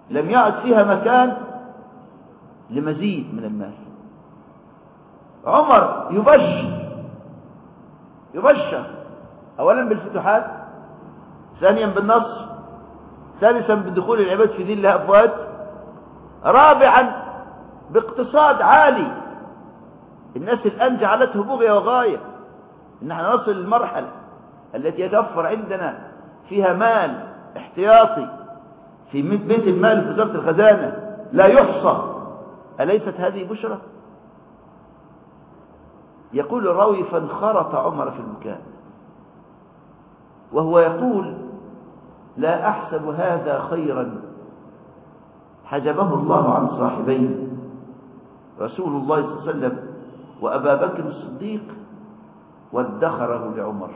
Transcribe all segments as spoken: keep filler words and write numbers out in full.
لم يعد فيها مكان لمزيد من المال. عمر يبشر يبشر أولا بالفتوحات، ثانيا بالنصر، ثالثا بدخول العباد في دين الله أفواج، رابعا باقتصاد عالي. الناس الآن جعلته بغية وغاية إن احنا نصل للمرحلة التي يتوفر عندنا فيها مال احتياطي في بيت المال في وزارة الخزانة لا يحصى. أليست هذه بشرى؟ يقول الراوي: فانخرط عمر في البكاء وهو يقول: لا أحسب هذا خيرا حجبه الله عن صاحبيه رسول الله صلى الله عليه وسلم وأبا بكر الصديق وادخره لعمر.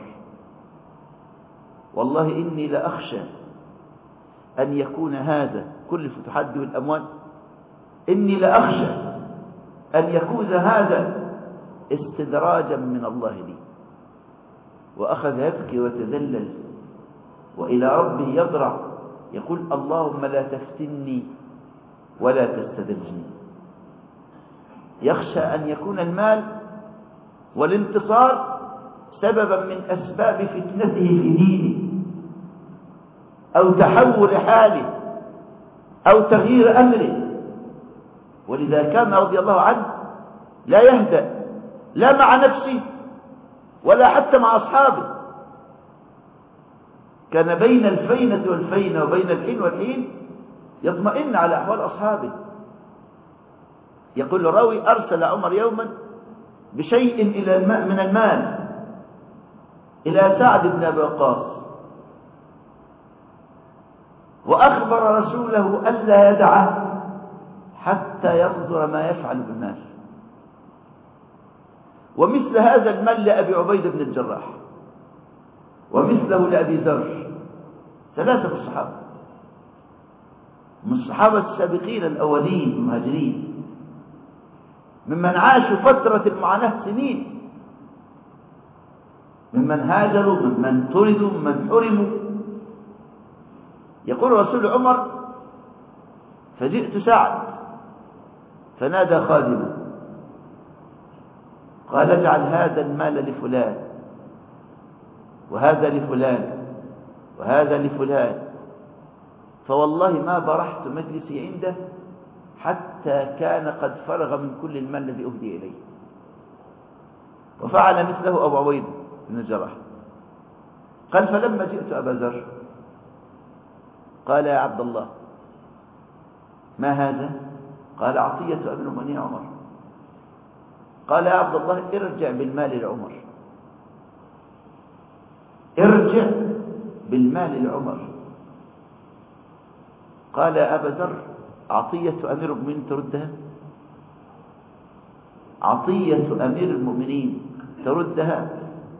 والله إني لأخشى أن يكون هذا كل فتوحات دول الأموال، إني لأخشى أن يكون هذا استدراجا من الله لي. وأخذ يبكي وتذلل وإلى ربه يضرع يقول: اللهم لا تفتني ولا تستدرجني. يخشى أن يكون المال والانتصار سببا من أسباب فتنته في دينه أو تحول حاله أو تغيير أمره. ولذا كان رضي الله عنه لا يهدأ لا مع نفسه ولا حتى مع أصحابه، كان بين الفينة والفينة وبين الحين والحين يطمئن على أحوال أصحابه. يقول الراوي: أرسل عمر يوما بشيء إلى الماء من المال إلى سعد بن أبي وقاص، وأخبر رسوله ألا يدعه حتى ينظر ما يفعل بالمال. ومثل هذا المال لأبي عبيدة بن الجراح، ومثله لأبي ذر، ثلاثة من الصحابة من الصحابة السابقين الأولين المهاجرين، ممن عاشوا فترة المعاناة سنين، ممن هاجروا، ممن طردوا، ممن حرموا. يقول رسول عمر: فجئت سعد فنادى خادمه قال: اجعل هذا المال لفلان وهذا لفلان وهذا لفلان. فوالله ما برحت مجلسي عنده حتى كان قد فرغ من كل المال الذي أهدي إليه. وفعل مثله أبو عبيدة بن الجراح. قال: فلما جئت أبا ذر قال: يا عبد الله ما هذا؟ قال: عطية أمير المؤمنين عمر. قال: يا عبد الله ارجع بالمال لعمر، ارجع بالمال لعمر. قال: يا أبا ذر عطية أمير المؤمنين تردها؟ عطية أمير المؤمنين تردها؟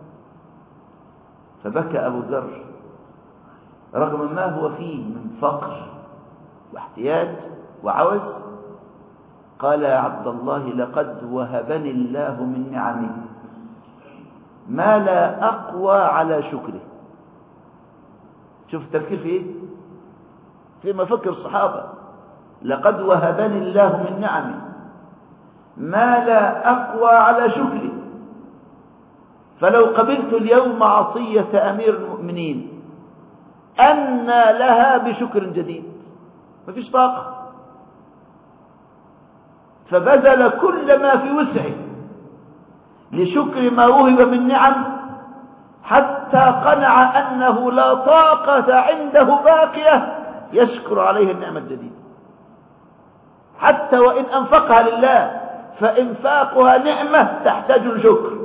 فبكى أبو ذر رغم ما هو فيه من فقر واحتياج وعوز. قال: يا عبد الله لقد وهبني الله من نعمه ما لا أقوى على شكره. شوف التفكير في ايه؟ في مفكر الصحابة. لقد وهبني الله من نعمه ما لا أقوى على شكره، فلو قبلت اليوم عطية أمير المؤمنين أن لها بشكر جديد؟ ما فيش طاقة. فبذل كل ما في وسعه لشكر ما وهب من نعم، حتى قنع أنه لا طاقة عنده باقية يشكر عليه النعمة الجديدة، حتى وإن أنفقها لله فإنفاقها نعمة تحتاج لشكر.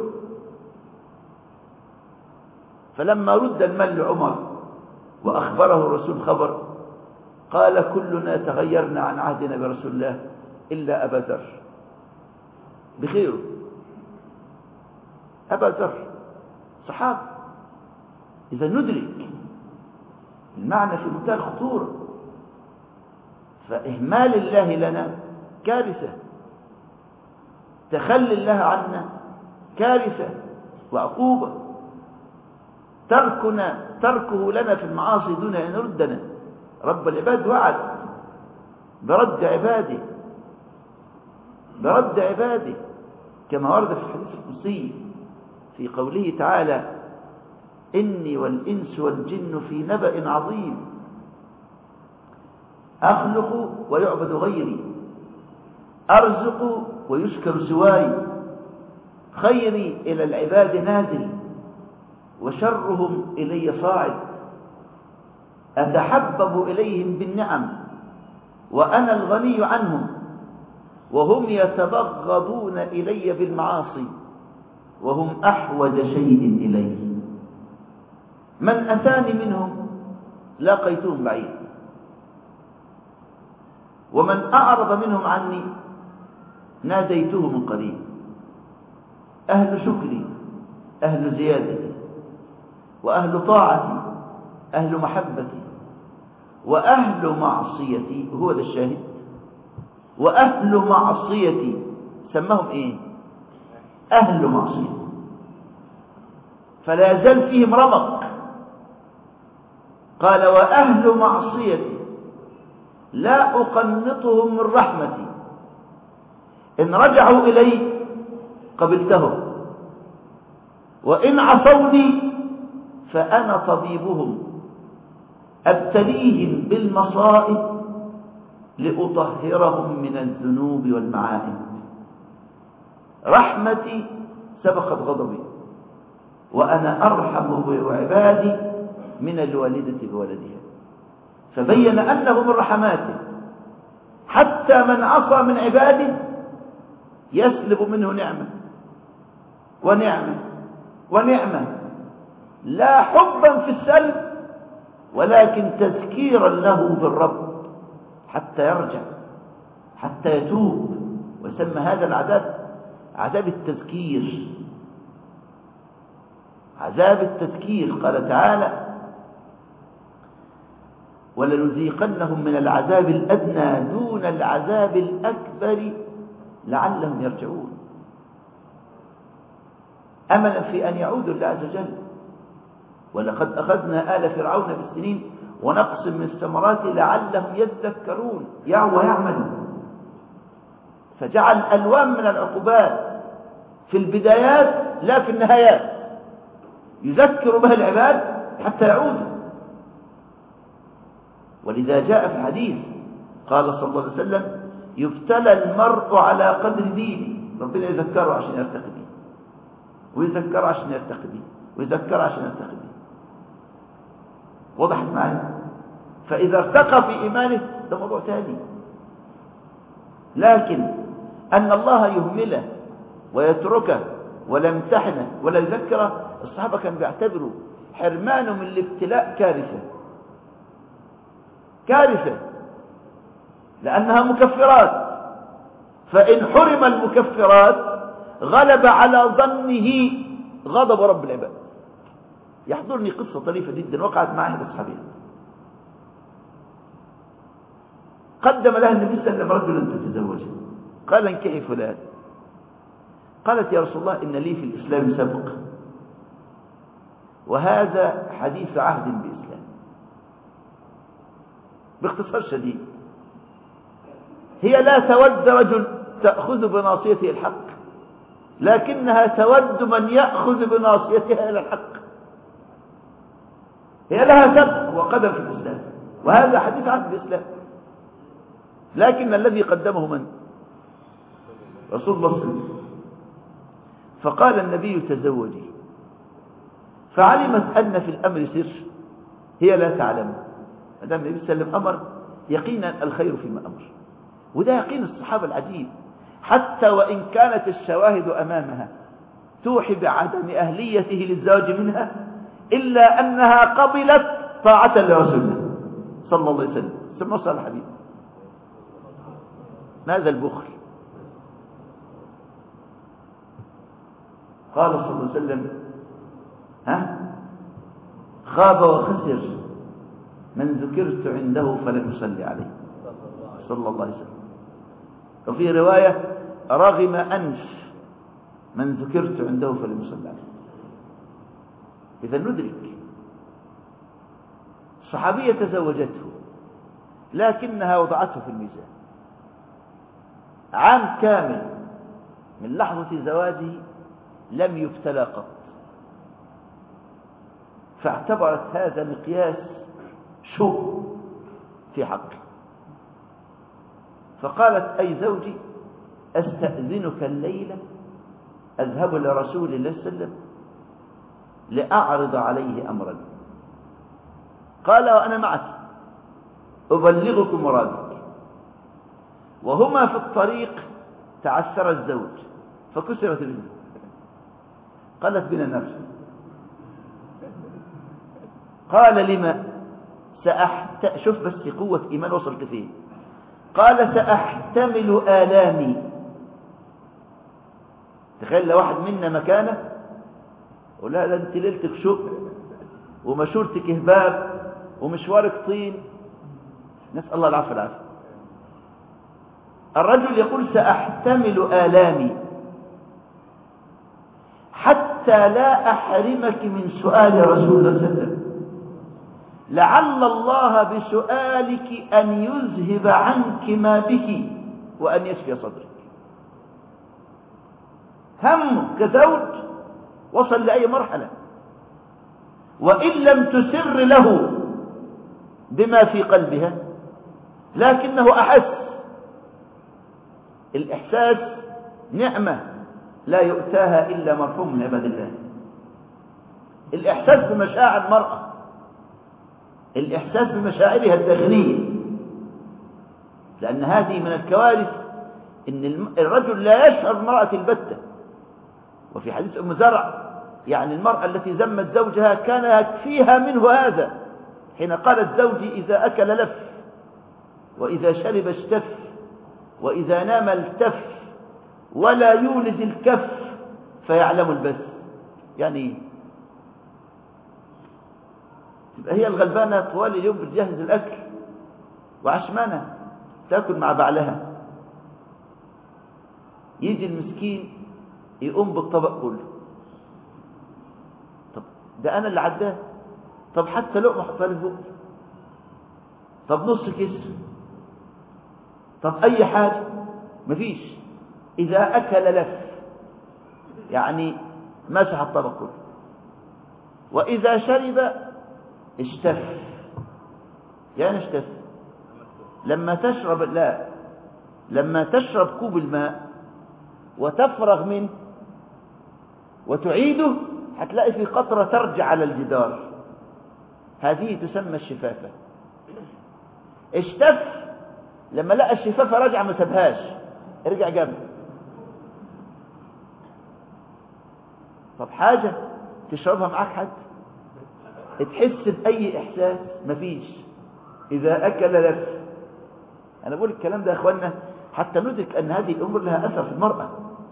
فلما رد المال لعمر وأخبره الرسول خبر قال: كلنا تغيرنا عن عهدنا برسول الله إلا أبا ذر بخيره. أبا ذر صحابي. إذا ندرك المعنى في منتهى الخطورة. فإهمال الله لنا كارثة، تخلي الله عنا كارثة وعقوبة، تركنا تركه لنا في المعاصي دون أن يردنا. رب العباد وعد برد عباده برد عباده كما ورد في الحديث القدسي في قوله تعالى: إني والإنس والجن في نبأ عظيم، أخلق ويعبد غيري، أرزق ويشكر سواي، خيري إلى العباد نازل وشرهم إلي صاعد، أتحبب إليهم بالنعم وأنا الغني عنهم، وهم يتبغضون إلي بالمعاصي وهم أحوج شيء إلي، من أتاني منهم لاقيتهم بعيد، ومن أعرض منهم عني ناديته من قريب، أهل شكري أهل زيادتي، وأهل طاعتي أهل محبتي، وأهل معصيتي، هو ده الشاهد، وأهل معصيتي سماهم إيه؟ أهل معصيتي، فلا يزال فيهم رمق. قال: وأهل معصيتي لا أقنطهم من رحمتي، إن رجعوا إلي قبلتهم، وإن عصوني فأنا طبيبهم، أبتليهم بالمصائب لأطهرهم من الذنوب والمعائب، رحمتي سبقت غضبي، وأنا أرحم بعبادي من الوالدة بولدها. فبين أنه من رحماته حتى من عصى من عباده يسلب منه نعمة ونعمة ونعمة، لا حبا في السلب ولكن تذكيرا له بالرب حتى يرجع، حتى يتوب. ويسمى هذا العذاب عذاب التذكير، عذاب التذكير. قال تعالى: ولنذيقنهم من العذاب الأدنى دون العذاب الأكبر لعلهم يرجعون، أملا في أن يعودوا الله عز وجل. ولقد أخذنا آل فرعون بالسنين ونقص من الثمرات لعلهم يذكرون يعوا ويعملوا. فجعل ألوان من العقوبات في البدايات لا في النهايات، يذكر بها العباد حتى يعودوا. ولذا جاء في الحديث قال صلى الله عليه وسلم: يبتلى المرء على قدر دينه. ربنا يذكره عشان يرتقي به، ويذكره عشان يرتقي به، ويذكره عشان يرتقي به. وضحت معايا؟ فإذا ارتقى في إيمانه ده موضوع ثاني، لكن أن الله يهمله ويتركه ولا يمتحنه ولا يذكره، الصحابة كانوا بيعتبروا حرمانه من الابتلاء كارثة، كارثة، لأنها مكفرات. فإن حرم المكفرات غلب على ظنه غضب رب العباد. يحضرني قصة طريفة جدا وقعت مع أحد أصحابي. قدم لها النبي صلى الله عليه وسلم رجلا تتزوجه، قال: انكحي فلان. قالت: يا رسول الله، إن لي في الإسلام سبق، وهذا حديث عهد بإسلام. باختصار شديد، هي لا تود رجل تأخذ بناصيته الحق، لكنها تود من يأخذ بناصيتها إلى الحق. هي لها سبق وقدم في الإسلام، وهذا حديث عهد بإسلام، لكن الذي قدمه من؟ رسول الله صلى الله عليه وسلم. فقال النبي: تزوجي. فعلمت أن في الأمر سر هي لا تعلم. هذا النبي صلى الله عليه وسلم أمر يقينا الخير فيما أمر، وده يقين الصحابة العجيب، حتى وإن كانت الشواهد أمامها توحي بعدم أهليته للزواج منها، إلا أنها قبلت طاعة لرسول الله صلى الله عليه وسلم. ثم صلى الحبيب. ماذا البخل؟ قال صلى الله عليه وسلم: ها خاب وخسر من ذكرت عنده فلم يصلي عليه صلى الله عليه وسلم. وفي رواية: رغم أنف من ذكرت عنده فلم يصلي عليه. إذا ندرك صحابية تزوجته لكنها وضعته في الميزان. عام كامل من لحظة زواجه لم يبتلى قط، فاعتبرت هذا مقياس شو في حقه، فقالت: أي زوجي، أستأذنك الليلة أذهب لرسول الله صلى الله عليه وسلم لأعرض عليه أمرا. قال: وأنا معك أبلغك مرادك. وهما في الطريق تعثر الزوج فكسرت رجله. قالت: بنا نرجع. قال: لما؟ سأحت... شوف بس قوة إيمان وصلت فيه. قال: سأحتمل آلامي. تخيل لو واحد منا مكانه ولا لا انت ليلتك شق ومشورتك هباب ومشوارك طين، نسأل الله العفو والعافية. الرجل يقول: سأحتمل آلامي حتى لا أحرمك من سؤال رسول الله صلى الله عليه وسلم، لعل الله بسؤالك أن يذهب عنك ما بك وأن يشفي صدرك. هم كزوج وصل لأي مرحلة، وإن لم تسر له بما في قلبها لكنه أحس. الإحساس نعمة لا يؤتاها إلا مرحوم من عباد الله. الإحساس بمشاعر المرأة، الإحساس بمشاعرها الداخلية، لأن هذه من الكوارث إن الرجل لا يشعر بمرأة البتة. وفي حديث أم زرع يعني المرأة التي ذمت زوجها كان يكفيها منه هذا حين قالت: زوجي إذا أكل لف، وإذا شرب اشتف، وإذا نام التف، ولا يولد الكف فيعلم البث. يعني تبقى هي الغلبانة طوال اليوم بتجهز الأكل وعشمانة تأكل مع بعلها، يجي المسكين يقوم بالطبق كله. طب ده أنا اللي عداه، طب حتى لقمة حطها لي فوق، طب نص كيس، طب أي حاجة، مفيش. إذا أكل لف يعني مسح الطبق كله، وإذا شرب اشتف. يعني اشتف لما تشرب، لا لما تشرب كوب الماء وتفرغ منه وتعيده هتلاقي في قطرة ترجع على الجدار، هذه تسمى الشفافة. اشتف لما لقى الشفافة رجع ما سابهاش، ارجع جنب. طب حاجة تشربها معاك حد تحس بأي إحساس؟ مفيش. إذا أكل لف. أنا بقول الكلام ده يا أخوانا حتى ندرك أن هذه الأمور لها أثر في المرأة،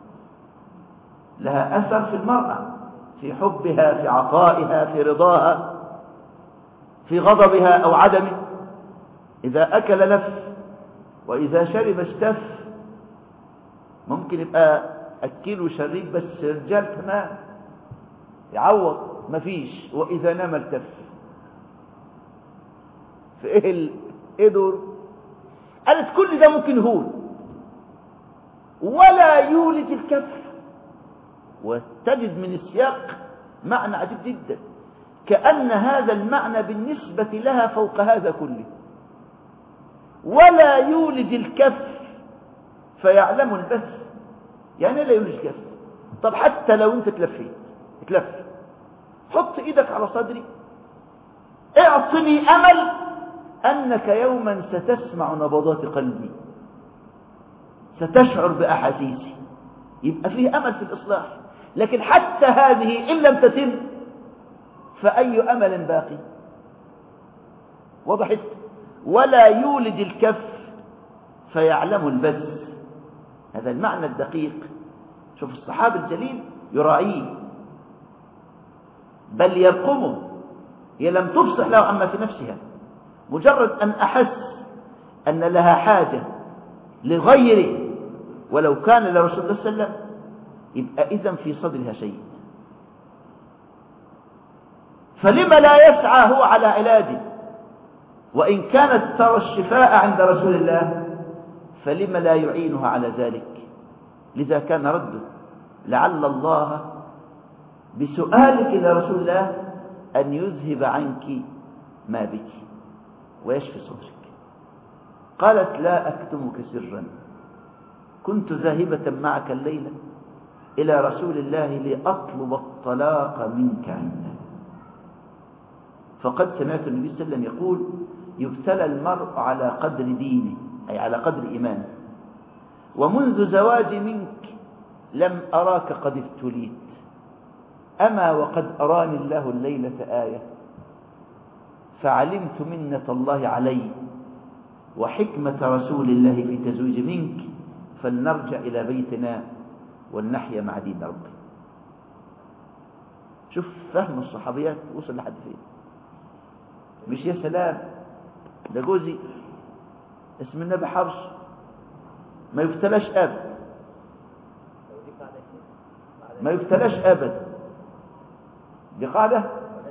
لها أثر في المرأة، في حبها، في عطائها، في رضاها، في غضبها أو عدمه. إذا أكل لف، وإذا شرب اشتف. ممكن يبقى أكل وشريب بس رجال تمام يعوض، مفيش. وإذا نام التف. في إيه ال... إيه دور؟ قالت كل ده ممكن يهون ولا يولد الكف. وتجد من السياق معنى عجيب جدا، كأن هذا المعنى بالنسبة لها فوق هذا كله. ولا يولد الكف فيعلم البث. يعني لا يولد الكف. طب حتى لو انت تلفيت تلف، حط ايدك على صدري، اعطني امل انك يوما ستسمع نبضات قلبي، ستشعر باحاسيسي، يبقى فيه امل في الاصلاح. لكن حتى هذه ان لم تتم فاي امل باقي؟ وضحت؟ ولا يولد الكف فيعلم البث. هذا المعنى الدقيق. شوف الصحابي الجليل يراعيه بل يرقمه. هي لم تفصح له عما في نفسها، مجرد أن أحس أن لها حاجة لغيره ولو كان لرسول الله صلى الله عليه وسلم، يبقى إذن في صدرها شيء. فلما لا يسعى هو على علاجه؟ وإن كانت ترى الشفاء عند رسول الله فلما لا يعينها على ذلك؟ لذا كان رده: لعل الله بسؤالك إلى رسول الله أن يذهب عنك ما بك ويشفي صدرك. قالت: لا أكتمك سرا، كنت ذاهبة معك الليلة إلى رسول الله لأطلب الطلاق منك عنده، فقد سمعت النبي صلى الله عليه وسلم يقول: يبتلى المرء على قدر دينه، أي على قدر إيمانه، ومنذ زواجي منك لم أراك قد ابتليت، أما وقد أراني الله الليلة آية فعلمت منة الله علي وحكمة رسول الله في تزويج منك، فلنرجع إلى بيتنا ولنحيا مع دين ربي. شوف فهم الصحابيات وصل لحد فين. مش يا سلام ده جوزي اسم النبي حرص ما يفتلاش أبدا، ما يفتلاش أبدا، دي قاعدة.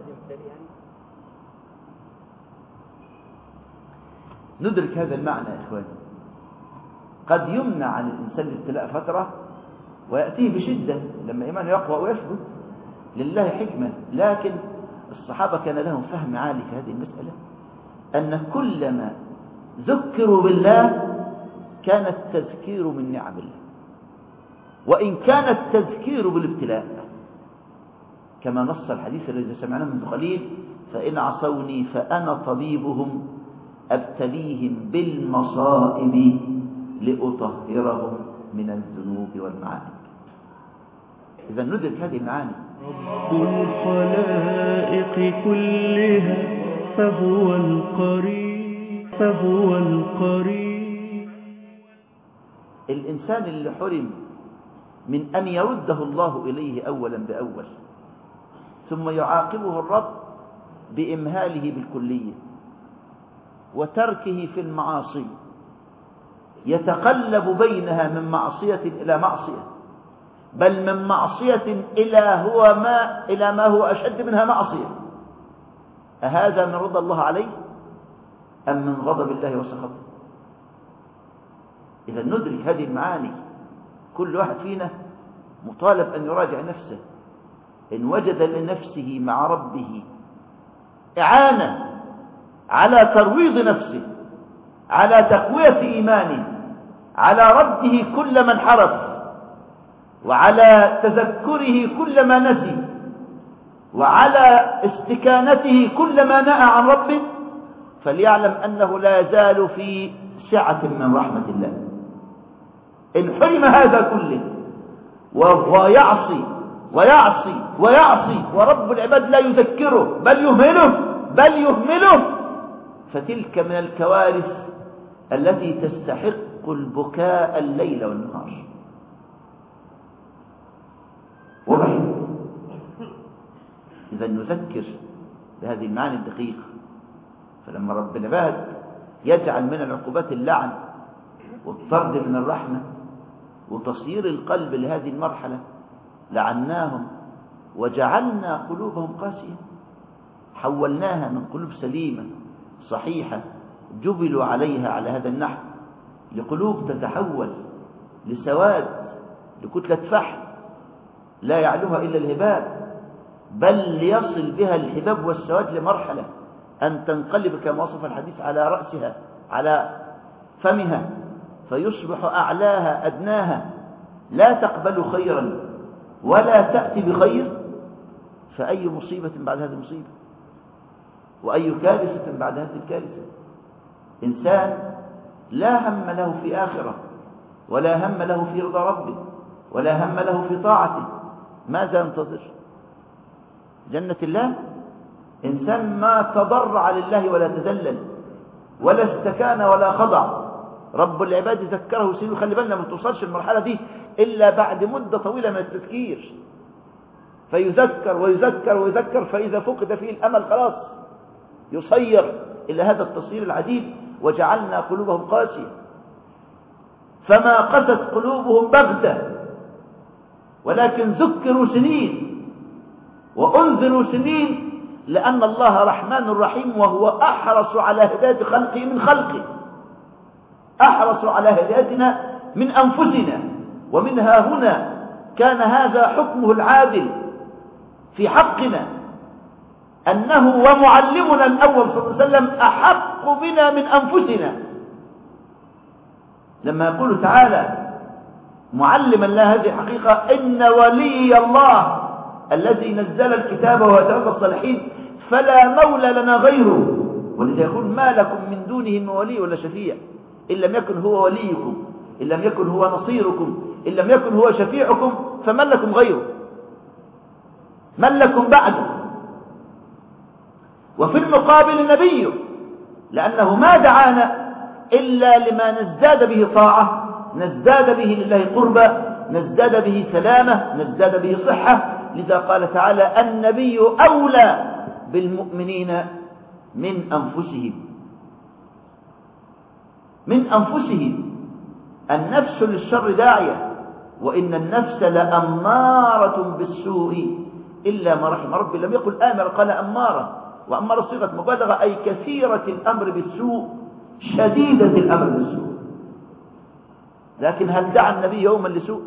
ندرك هذا المعنى يا إخواني. قد يمنع عن الإنسان الابتلاء فترة ويأتيه بشدة لما إيمانه يقوى ويثبت، لله حكمة. لكن الصحابة كان لهم فهم عالي في هذه المسألة، أن كلما ذكروا بالله كان التذكير من نعم الله، وإن كان التذكير بالابتلاء، كما نص الحديث الذي سمعناه منذ قليل: فإن عصوني فأنا طبيبهم أبتليهم بالمصائب لأطهرهم من الذنوب والمعائب. إذا ندرك هذه المعاني. رب الخلائق كلها فهو القريب فهو القريب. الإنسان اللي حرم من أن يرده الله إليه أولا بأول، ثم يعاقبه الرب بإمهاله بالكلية وتركه في المعاصي، يتقلب بينها من معصية إلى معصية، بل من معصية إلى هو ما إلى ما هو أشد منها معصية، أهذا من رضا الله عليه أم من غضب الله وسخطه؟ إذا ندرك هذه المعاني. كل واحد فينا مطالب أن يراجع نفسه، إن وجد لنفسه مع ربه إعانة على ترويض نفسه، على تقوية إيمانه، على رده كل من حرف، وعلى تذكره كل ما نسي، وعلى استكانته كل ما نأى عن ربه، فليعلم أنه لا يزال في سعة من رحمة الله. إن حرم هذا كله وهو يعصي ويعصي ويعصي ورب العباد لا يذكره بل يهمله بل يهمله فتلك من الكوارث التي تستحق البكاء الليل والنهار. واضح؟ إذا نذكر بهذه المعاني الدقيقة. فلما رب العباد يجعل من العقوبات اللعن والطرد من الرحمة وتصير القلب لهذه المرحلة، لعناهم وجعلنا قلوبهم قاسية، حولناها من قلوب سليمة صحيحة جبلوا عليها على هذا النحو لقلوب تتحول لسواد، لكتلة فحم لا يعلوها إلا الهباب، بل ليصل بها الحباب والسواد لمرحلة أن تنقلب كما وصف الحديث على رأسها على فمها، فيصبح أعلاها أدناها، لا تقبل خيرا ولا تأتي بخير. فأي مصيبة بعد هذه المصيبة، وأي كارثة بعد هذه الكارثة. إنسان لا هم له في آخرة، ولا هم له في رضا ربه، ولا هم له في طاعته، ماذا ينتظر؟ جنة الله؟ إنسان ما تضرع لله ولا تذلل ولا استكان ولا خضع، رب العباد ذكره سنين. خلي بالنا ما توصلش المرحلة دي إلا بعد مدة طويلة من التذكير، فيذكر ويذكر ويذكر، فإذا فقد فيه الأمل خلاص يصير إلى هذا التصوير العجيب: وجعلنا قلوبهم قاسية. فما قست قلوبهم بغتة، ولكن ذكروا سنين وأنذروا سنين لأن الله رحمن رحيم، وهو أحرص على هداية خلقه من خلقه، أحرص على هدايتنا من أنفسنا. ومنها هنا كان هذا حكمه العادل في حقنا، أنه ومعلمنا الأول صلى الله عليه وسلم أحق بنا من أنفسنا، لما يقول تعالى معلما لنا هذه الحقيقة: إن ولي الله الذي نزل الكتاب ويتولى الصالحين فلا مولى لنا غيره. ولذا يقول: ما لكم من دونه من ولي ولا شفيع، إن لم يكن هو وليكم، إن لم يكن هو نصيركم، إن لم يكن هو شفيعكم، فمن لكم غيره؟ من لكم بعده؟ وفي المقابل نبيه، لأنه ما دعانا إلا لما نزداد به طاعة، نزداد به لله قربى، نزداد به سلامة، نزداد به صحة. لذا قال تعالى: النبي أولى بالمؤمنين من أنفسهم. من أنفسهم. النفس للشر داعية، وإن النفس لأمارة بالسوء إلا ما رحم ربي. لم يقل آمر، قال أمارة، وأمارة صيغة مبالغة، أي كثيرة الأمر بالسوء، شديدة الأمر بالسوء. لكن هل دعا النبي يوما لسوء؟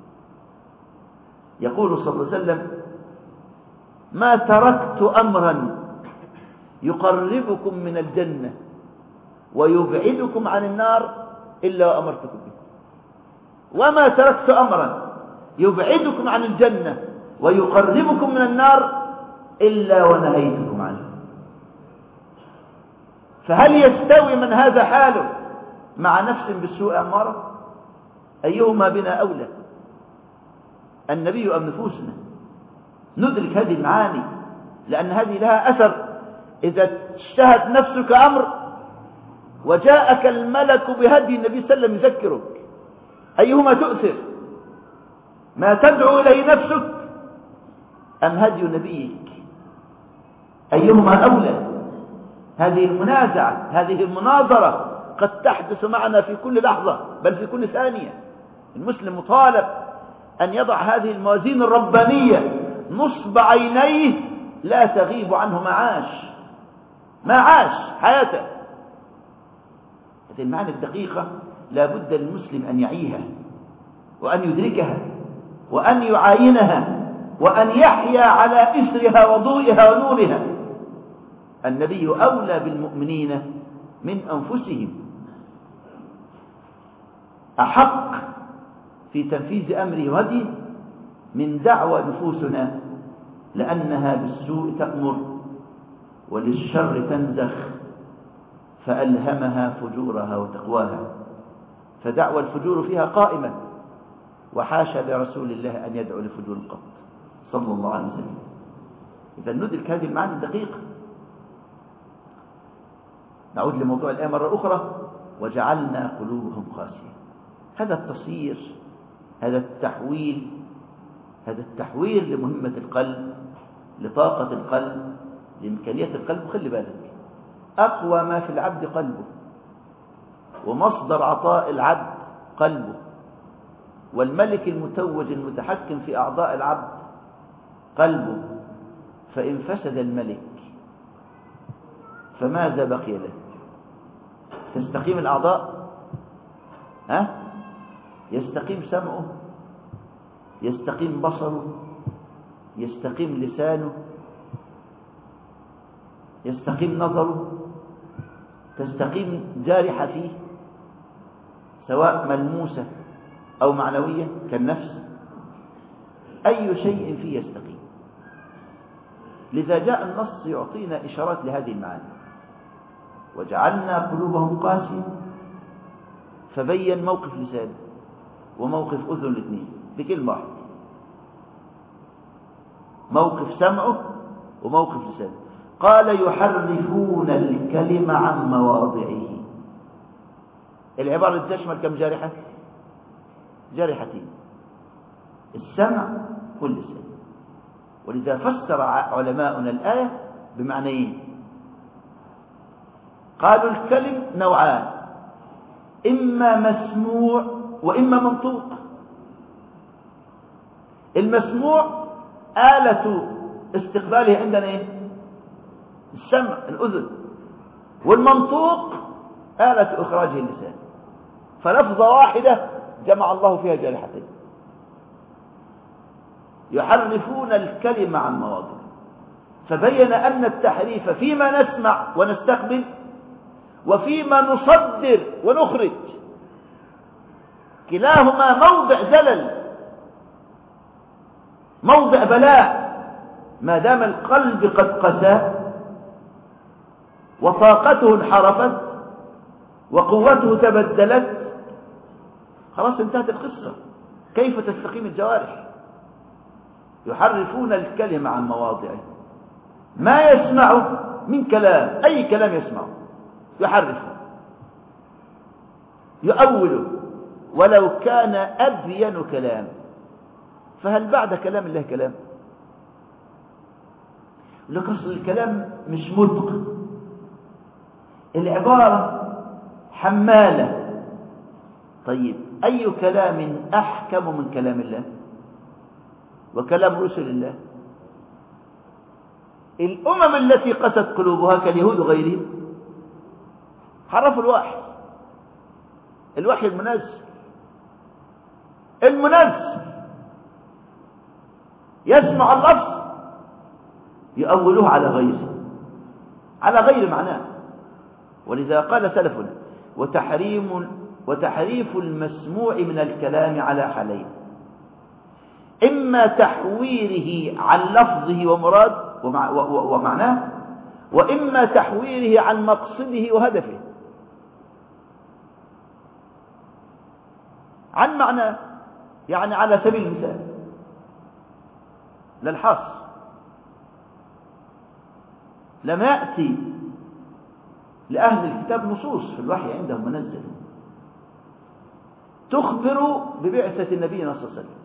يقول صلى الله عليه وسلم: ما تركت أمرا يقربكم من الجنة ويبعدكم عن النار إلا وأمرتكم به، وما تركت أمرا يبعدكم عن الجنة ويقربكم من النار إلا ونهيتكم عنه. فهل يستوي من هذا حاله مع نفس بالسوء أمارة؟ أيهما بنا أولى، النبي أم نفوسنا؟ ندرك هذه المعاني، لأن هذه لها أثر. إذا اشتهت نفسك أمر وجاءك الملك بهدي النبي صلى الله عليه وسلم يذكرك، أيهما تؤثر؟ ما تدعو إليه نفسك أم هدي نبيك؟ أيهما أولى؟ هذه المنازعة، هذه المناظرة قد تحدث معنا في كل لحظة، بل في كل ثانية. المسلم مطالب أن يضع هذه الموازين الربانية نصب عينيه، لا تغيب عنه معاش ما عاش حياته. هذه المعاني الدقيقة لا بد للمسلم أن يعيها، وأن يدركها، وأن يعاينها، وأن يحيا على إثرها وضوئها ونورها. النبي أولى بالمؤمنين من أنفسهم، أحق في تنفيذ أمره وهديه من دعوى نفوسنا، لأنها بالسوء تأمر وللشر تنزخ، فألهمها فجورها وتقواها. فدعوى الفجور فيها قائمة، وحاشا لرسول الله أن يدعو لفجور قط صلى الله عليه وسلم. إذا ندرك هذه المعاني الدقيقة. نعود لموضوع الآية مرة أخرى: وجعلنا قلوبهم قاسية. هذا التصير، هذا التحويل، هذا التحويل لمهمة القلب، لطاقة القلب، لإمكانية القلب. خلي بالك، أقوى ما في العبد قلبه، ومصدر عطاء العبد قلبه، والملك المتوج المتحكم في أعضاء العبد قلبه. فإن فسد الملك فماذا بقي له؟ تستقيم الأعضاء؟ ها؟ يستقيم سمعه، يستقيم بصره، يستقيم لسانه، يستقيم نظره، تستقيم جارحة فيه سواء ملموسة أو معنوية كالنفس. أي شيء فيه يستقيم. لذا جاء النص يعطينا إشارات لهذه المعاني: وجعلنا قلوبهم قاسية، فبين موقف لسان وموقف أذن الاثنين بكلمة واحدة، موقف سمعه وموقف لسانه. قال: يحرفون الكلمة عن مواضعه. العبارة تشمل كم جارحة؟ جارحتين: السمع واللسان. ولذا فسر علماؤنا الآية بمعنيين. قالوا الكلم نوعان: إما مسموع وإما منطوق. المسموع آلة استقباله عندنا إيه؟ السمع الأذن، والمنطوق آلة إخراجه اللسان. فلفظة واحدة جمع الله فيها جارحتين. يحرفون الكلمة عن مواضعه، فبين أن التحريف فيما نسمع ونستقبل وفيما نصدر ونخرج كلاهما موضع زلل، موضع بلاء. ما دام القلب قد قسى وطاقته انحرفت وقوته تبدلت، خلاص انتهت القصة. كيف تستقيم الجوارح؟ يحرفون الكلمة عن مواضعه، ما يسمعه من كلام، أي كلام يسمعه يحرفه يؤوله ولو كان أبين كلام. فهل بعد كلام الله كلام؟ لقصد الكلام مش متقن، العبارة حمالة. طيب أي كلام أحكم من كلام الله وكلام رسل الله؟ الأمم التي قست قلوبها كاليهود وغيرهم حرفوا الوحي، الوحي المنزل المنزل يسمع اللفظ يؤولوه على غيره، على غير معناه. ولذا قال سلفنا: وتحريم وتحريف المسموع من الكلام على حالين: إما تحويره عن لفظه ومراد ومعناه، وإما تحويره عن مقصده وهدفه. عن معناه يعني على سبيل المثال للحصر، لم يأتي لأهل الكتاب نصوص في الوحي عندهم منزل تخبر ببعثة النبي صلى الله عليه وسلم،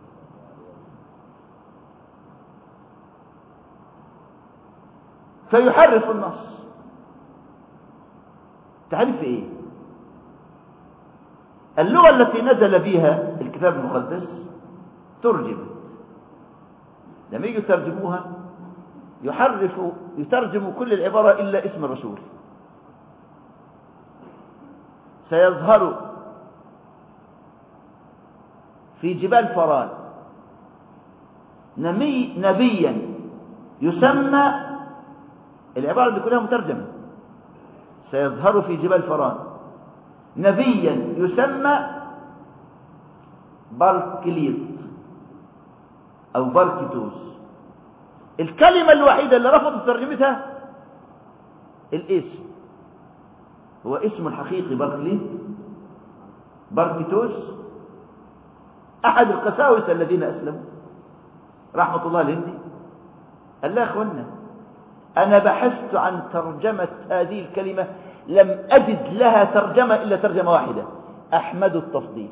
فيحرف النص. تعرف ايه؟ اللغة التي نزل بها الكتاب المقدس ترجمت، لما يجوا يترجموها يحرفوا يترجموا كل العبارة إلا اسم الرسول. سيظهر في جبال فران نبي نبيا يسمى، العبارة دي كلها مترجمة، سيظهر في جبال فران نبيا يسمى باركليط أو باركيتوس. الكلمة الوحيدة اللي رفضت ترجمتها الاسم، هو اسم الحقيقي باركليط باركيتوس، أحد القساوسة الذين أسلموا رحمة الله الهندي. قال لا يا أخوانا، أنا بحثت عن ترجمة هذه الكلمة لم أجد لها ترجمة إلا ترجمة واحدة: أحمد التفضيل،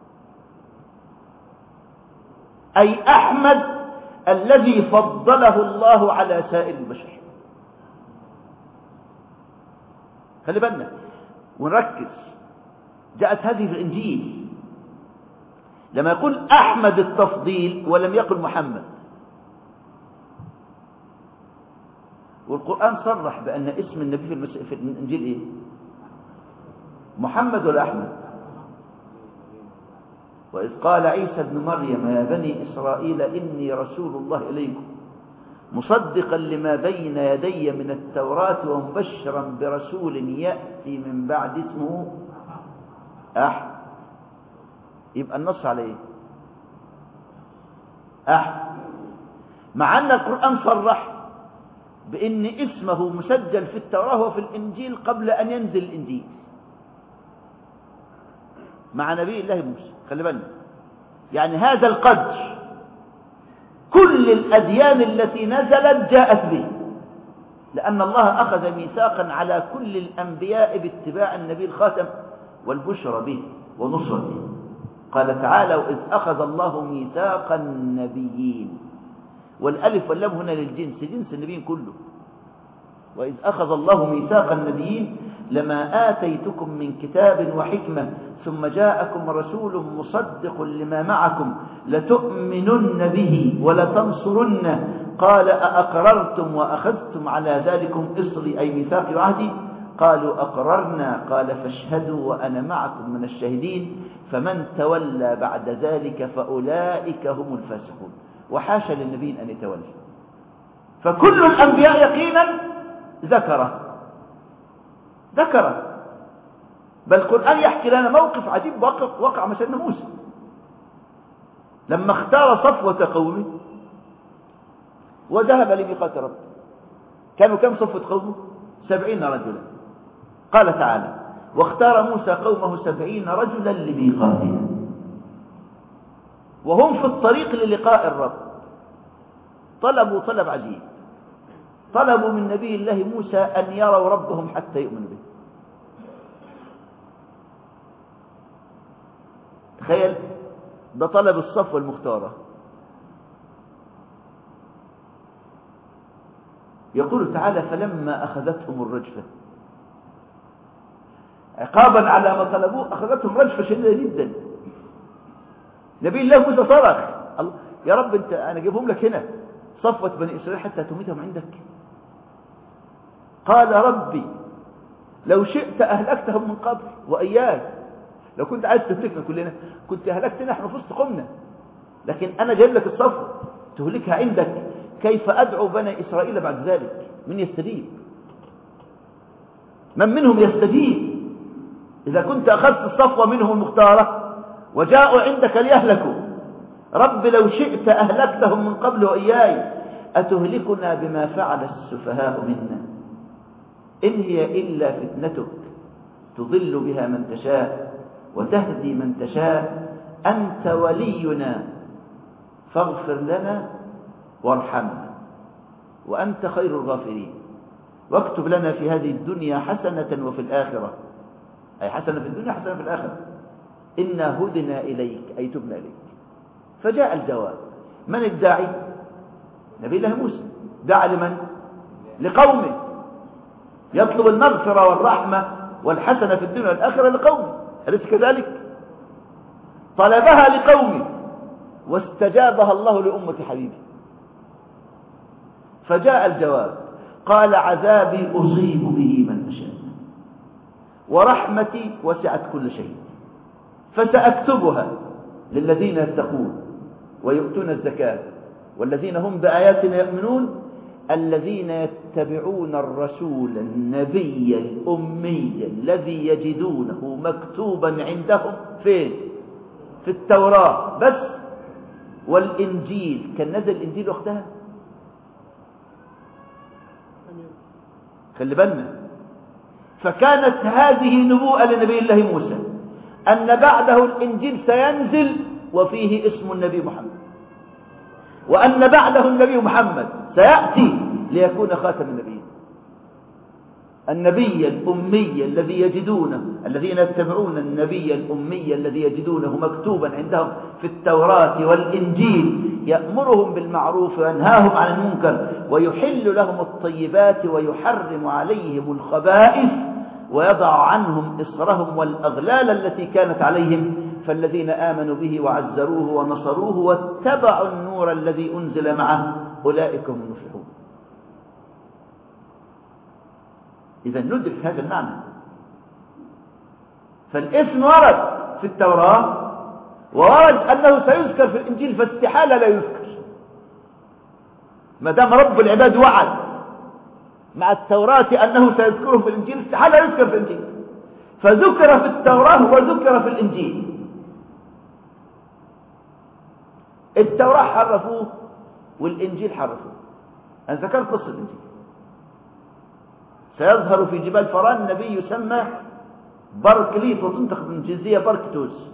أي أحمد الذي فضله الله على سائر البشر. خلي بالنا ونركز، جاءت هذه في الإنجيل لما يقول أحمد التفضيل ولم يقل محمد. والقرآن صرح بأن اسم النبي في, المس... في الإنجيل إيه؟ محمد ولا أحمد؟ وإذ قال عيسى ابن مريم يا بني إسرائيل إني رسول الله إليكم مصدقا لما بين يدي من التوراة ومبشرا برسول يأتي من بعد اسمه أحمد. يبقى النص على إيه؟ أحمد، مع أن القرآن صرح بأن اسمه مسجل في التوراة وفي الإنجيل قبل أن ينزل الإنجيل مع نبي الله موسى. خلي بالنا، يعني هذا القدر كل الأديان التي نزلت جاءت به، لأن الله أخذ ميثاقا على كل الأنبياء باتباع النبي الخاتم والبشرى به ونصرة به. قال تعالى: وإذ أخذ الله ميثاق النبيين، والألف واللام هنا للجنس، جنس النبيين كله. وإذ أخذ الله ميثاق النبيين لما آتيتكم من كتاب وحكمة ثم جاءكم رسول مصدق لما معكم لتؤمنن به ولتنصرنه قال أأقررتم وأخذتم على ذلكم إصري أي ميثاقي وعهدي؟ قالوا أقررنا. قال فاشهدوا وأنا معكم من الشاهدين. فمن تولى بعد ذلك فأولئك هم الفاسقون. وحاشا للنبي أن يتولى، فكل الأنبياء يقينا ذكره ذكره بل القرآن يحكي لنا موقف عجيب وقع مع سيدنا موسى لما اختار صفوة قومه وذهب لميقات ربه. كانوا كم صفوة قومه؟ سبعين رجلا. قال تعالى واختار موسى قومه سبعين رجلا لميقاتنا، وهم في الطريق للقاء الرب طلبوا طلب عجيب، طلبوا من نبي الله موسى أن يروا ربهم حتى يؤمنوا به. تخيل، ده طلب الصفوة المختارة. يقول تعالى فلما أخذتهم الرجفة عقابا على ما طلبوه، أخذتهم رجفة شديدة جدا. نبي الله موسى صرخ يا رب انت انا جايبهم لك هنا صفوة بني إسرائيل حتى تميتهم عندك. قال ربي لو شئت أهلكتهم من قبل وإياي، لو كنت عايز تهلكنا كلنا كنت أهلكتنا احنا في وسط قومنا، لكن أنا جايب لك الصفوة تهلكها عندك. كيف أدعو بني إسرائيل بعد ذلك؟ من يستجيب؟ من منهم يستجيب إذا كنت أخذت الصفوة منهم المختارة وجاءوا عندك ليهلكوا؟ رب لو شئت أهلكتهم من قبل وإياي، أتهلكنا بما فعل السفهاء منا؟ إن هي إلا فتنتك تضل بها من تشاء وتهدي من تشاء، أنت ولينا فاغفر لنا وارحمنا وأنت خير الغافرين، واكتب لنا في هذه الدنيا حسنة وفي الآخرة، أي حسنة في الدنيا حسنة في الآخرة، إنا هدنا إليك أي تبنا إليك. فجاء الجواب. من الداعي؟ نبي الله موسى. دعا لمن؟ لقومه، يطلب المغفرة والرحمة والحسنة في الدنيا والآخرة لقومه، أليس كذلك؟ طلبها لقومه واستجابها الله لأمة حبيبه. فجاء الجواب قال عذابي أصيب به من أشاء ورحمتي وسعت كل شيء فسأكتبها للذين يتقون ويؤتون الزكاة والذين هم بآياتنا يؤمنون، الذين يتبعون الرسول النبي الأمي الذي يجدونه مكتوبا عندهم فين؟ في التوراة بس، والإنجيل. كان نزل الإنجيل وقتها؟ خلي بالنا. فكانت هذه نبوءة لنبي الله موسى أن بعده الإنجيل سينزل وفيه اسم النبي محمد، وأن بعده النبي محمد سيأتي ليكون خاتم النبيين، النبي الأمي الذي يجدونه، الذين يتبعون النبي الأمي الذي يجدونه مكتوبا عندهم في التوراة والإنجيل، يأمرهم بالمعروف وينهاهم عن المنكر ويحل لهم الطيبات ويحرم عليهم الخبائث ويضع عنهم إصرهم والأغلال التي كانت عليهم، فالذين آمنوا به وعزروه ونصروه واتبعوا النور الذي أنزل معه أولئك هم المفلحون. إذا ندرك هذا المعنى. فالاسم ورد في التوراة وورد أنه سيذكر في الإنجيل، فاستحالة لا يذكر ما دام رب العباد وعد مع التوراة أنه سيذكره في الإنجيل، استحالة يذكر في الإنجيل، فذكر في التوراة وذكر في الإنجيل. التوراة حرفوه والإنجيل حرفوه. أنا ذكرت قصة الإنجيل. سيظهر في جبال فران نبي يسمى بركليت وتنطق بالإنجليزية بركتوس،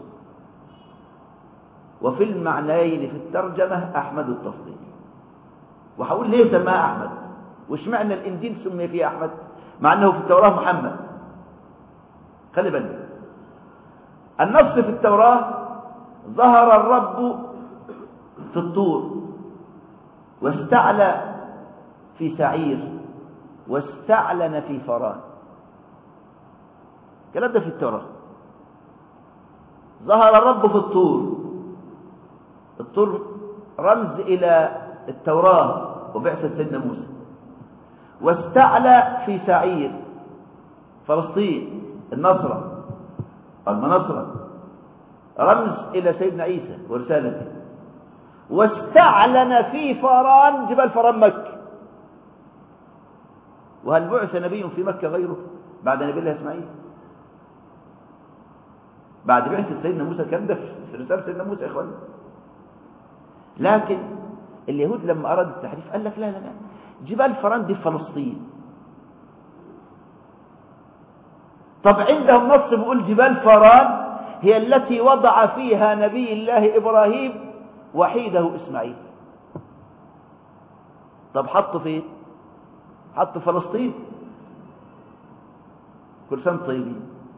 وفي المعنيين في الترجمة أحمد التفضيل. وحقول ليه سماه أحمد؟ وش معنى الإنجيل سمي فيه أحمد مع أنه في التوراة محمد؟ خلي بالك، النص في التوراة ظهر الرب في الطور واستعلى في سعير واستعلن في فران. الكلام ده في التوراة. ظهر الرب في الطور، الطور رمز إلى التوراة وبعثة سيدنا موسى، واستعلى في سعير فلسطين النصرة المنصرة رمز إلى سيدنا عيسى ورسالته، واستعلن في فاران جبال فاران مكة. وهل بعث نبي في مكة غيره بعد نبي الله إسماعيل؟ بعد بعثة سيدنا موسى كان ده في رسالة سيدنا موسى يا إخواني. لكن اليهود لما أراد التحريف قال لك لا لا لا، جبال فاران دي في فلسطين. طب عندهم نص بيقول جبال فاران هي التي وضع فيها نبي الله إبراهيم وحيده إسماعيل. طب حطوا فين؟ حطوا فلسطين. كل سنة طيبين.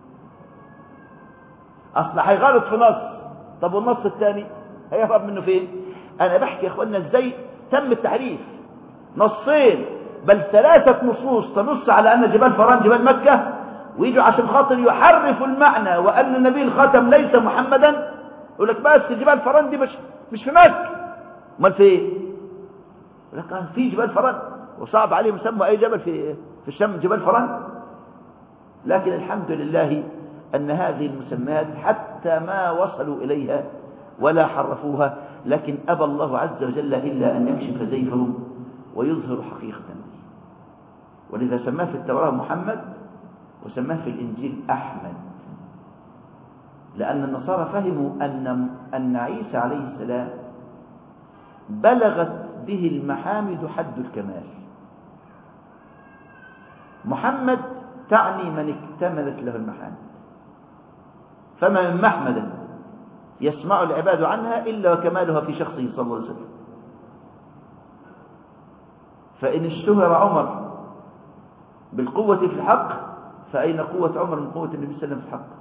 أصل هيغلط في نص، طب والنص الثاني هيهرب منه فين؟ أنا بحكي يا إخواننا إزاي تم التحريف. نصين بل ثلاثة نصوص تنص على أن جبال فاران جبال مكة، ويجوا عشان خاطر يحرفوا المعنى وأن النبي الخاتم ليس محمدا. يقول لك بس جبال فاران دي مش مش في مكة، امال فين؟ يقول لك في جبال فاران، وصعب عليهم يسموا أي جبل في في الشام جبال فاران. لكن الحمد لله أن هذه المسميات حتى ما وصلوا إليها ولا حرفوها، لكن أبى الله عز وجل إلا أن يكشف زيفهم ويظهر حقيقة. ولذا سماه في التوراة محمد وسماه في الإنجيل أحمد، لأن النصارى فهموا أن أن عيسى عليه السلام بلغت به المحامد حد الكمال. محمد تعني من اكتملت له المحامد، فما من محمد يسمع العباد عنها إلا وكمالها في شخصه صلى الله عليه وسلم. فإن اشتهر عمر بالقوة في الحق فأين قوة عمر من قوة النبي صلى الله عليه وسلم في الحق؟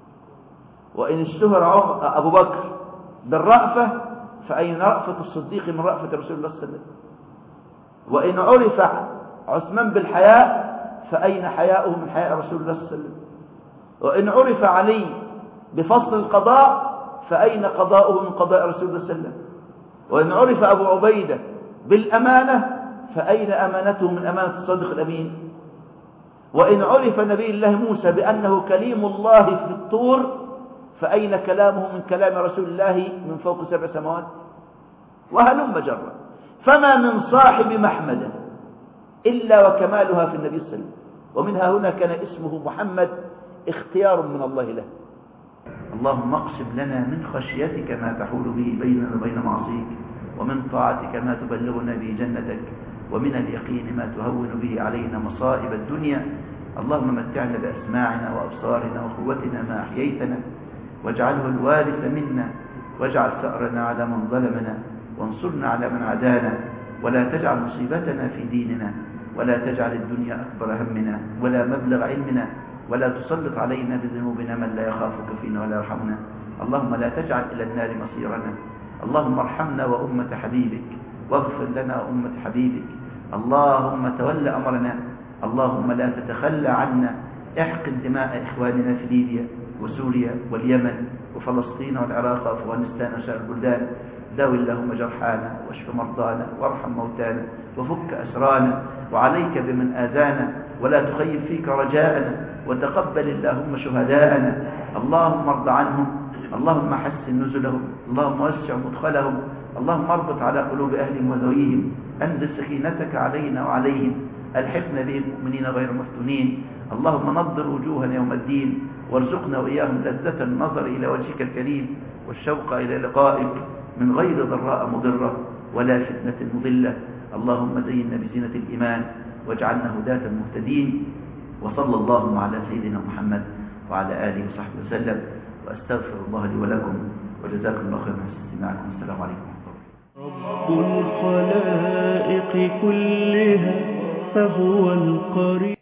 وإن اشتهر عمر أبو بكر بالرأفة فأين رأفة الصديق من رأفة رسول الله صلى الله عليه وسلم؟ وإن عرف عثمان بالحياء فأين حياؤه من حياء رسول الله صلى الله عليه وسلم؟ وإن عرف علي بفصل القضاء فأين قضاؤه من قضاء رسول الله صلى الله عليه وسلم؟ وإن عرف أبو عبيدة بالأمانة فأين أمانته من أمانة الصادق الأمين؟ وإن عرف نبي الله موسى بأنه كليم الله في الطور فأين كلامه من كلام رسول الله من فوق سبع سماوات؟ وهلم جرا. فما من صاحب محمد إلا وكمالها في النبي صلى الله عليه وسلم. ومنها هنا كان اسمه محمد اختيار من الله له. اللهم اقسم لنا من خشيتك ما تحول به بيننا وبين معصيك، ومن طاعتك ما تبلغنا به جنتك، ومن اليقين ما تهون به علينا مصائب الدنيا. اللهم متعنا بأسماعنا وأبصارنا وقوتنا ما أحييتنا، واجعله الوارث منا، واجعل ثأرنا على من ظلمنا، وانصرنا على من عادانا، ولا تجعل مصيبتنا في ديننا، ولا تجعل الدنيا أكبر همنا ولا مبلغ علمنا، ولا تسلط علينا بذنوبنا من لا يخافك فينا ولا يرحمنا. اللهم لا تجعل إلى النار مصيرنا. اللهم ارحمنا وأمة حبيبك، واغفر لنا وأمة حبيبك. اللهم تول أمرنا. اللهم لا تتخلى عنا. احقن دماء إخواننا في ليبيا وسوريا واليمن وفلسطين والعراق وأفغانستان وسائر البلدان. داوي اللهم جرحانا، واشف مرضانا، وارحم موتانا، وفك أسرانا، وعليك بمن آذانا، ولا تخيب فيك رجاءنا، وتقبل اللهم شهداءنا. اللهم ارض عنهم، اللهم حسن نزلهم، اللهم وسع مدخلهم، اللهم اربط على قلوب أهلهم وذويهم، أنزل سكينتك علينا وعليهم، الحقنا بهم مؤمنين غير مفتونين. اللهم نضر وجوهنا يوم الدين، وارزقنا وإياهم لذة النظر إلى وجهك الكريم والشوق إلى لقائك من غير ضراء مضرة ولا فتنة مضلة. اللهم زينا بزينة الإيمان واجعلنا هداة مهتدين. وصلى الله على سيدنا محمد وعلى آله وصحبه وسلم، وأستغفر الله لي ولكم، وجزاكم الله خيرا حسن استماعكم. السلام عليكم ورحمة الله. رب الخلائق كلها فهو القريب.